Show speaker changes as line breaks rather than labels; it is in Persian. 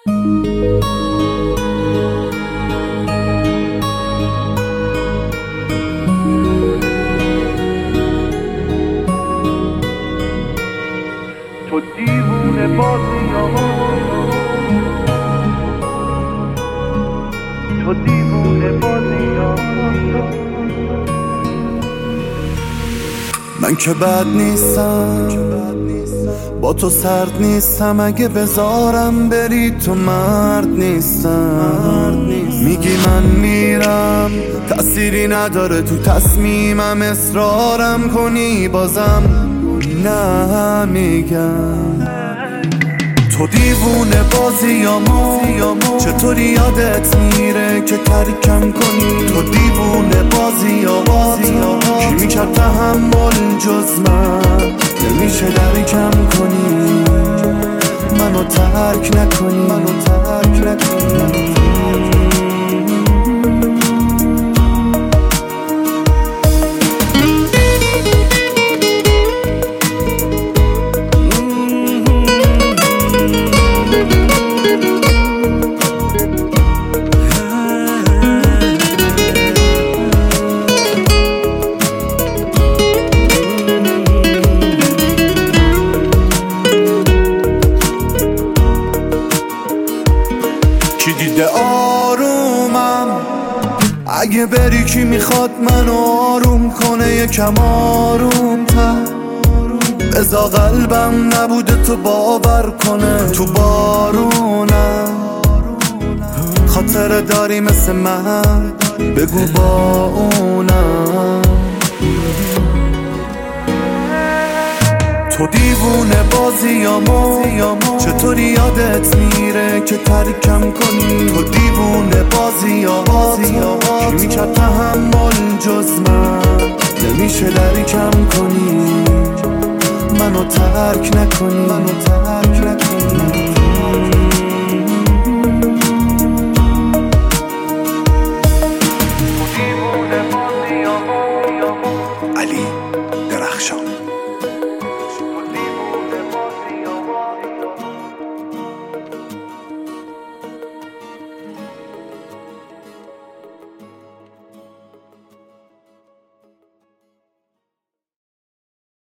تو دیوونه بازیامو، تو دیوونه بازیامو.
من که بد نیستم، با تو سرد نیستم، اگه بذارم بری تو مرد نیستم. میگی من میرم، تأثیری نداره تو تصمیمم، اصرارم کنی بازم نه میگم. تو دیوونه بازیامو، چطوری یادت میره که ترکم کنی؟ تو دیوونه بازیامو، کی میکرد تحمل جز من؟ نمیشه درکم کنی، منو ترک نکنی، منو ترک نکنی. کی دیده آرومم؟ اگه بری کی میخواد منو آروم کنه؟ یکم آروم تر بذار قلبم نبوده تو باور کنه. تو بارونم خاطره داری مثل من؟ بگو با اونم. تو دیوونه بازیامو، چطوری یادت میره که ترکم کنی؟ تو دیوونه بازیامو، کی میکرد تحمل جز من؟ نمیشه درکم کنی، منو ترک نکنی، منو ترک نکنی.